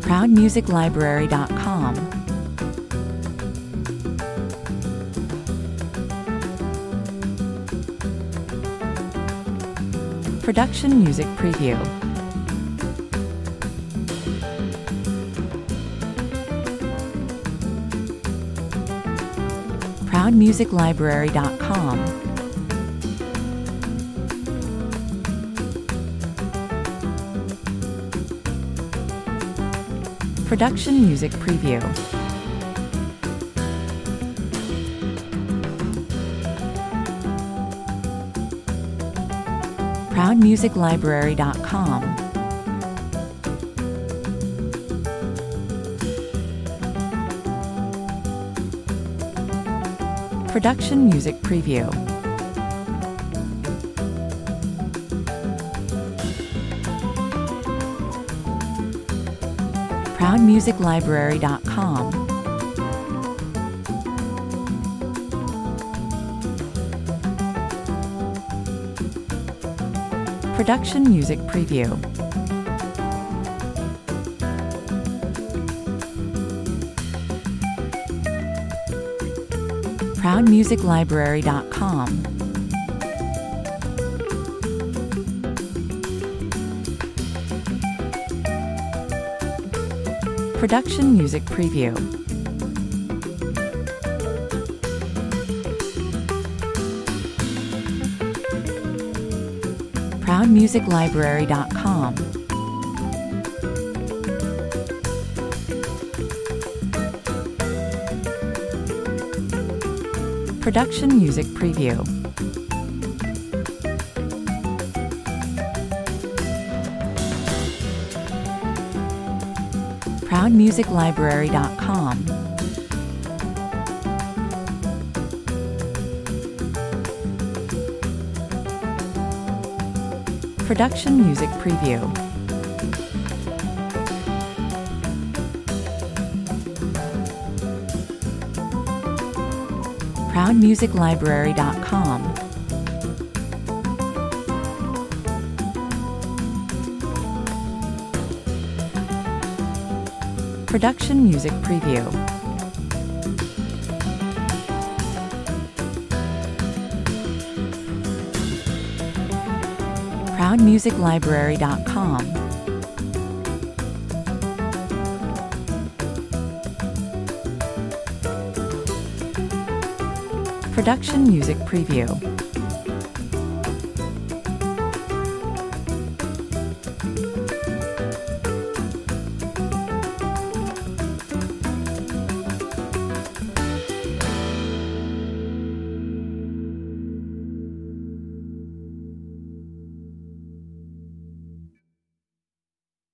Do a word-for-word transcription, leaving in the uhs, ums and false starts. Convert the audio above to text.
proud music library dot com, Production Music Preview, proud music library dot com, Production Music Preview, proud music library dot com, Production Music Preview, proud music library dot com, Production Music Preview, proud music library dot com, Production Music Preview, proud music library dot com, Production Music Preview, proud music library dot com, Production Music Preview, proud music library dot com, Production Music Preview, proud music library dot com, Production Music Preview.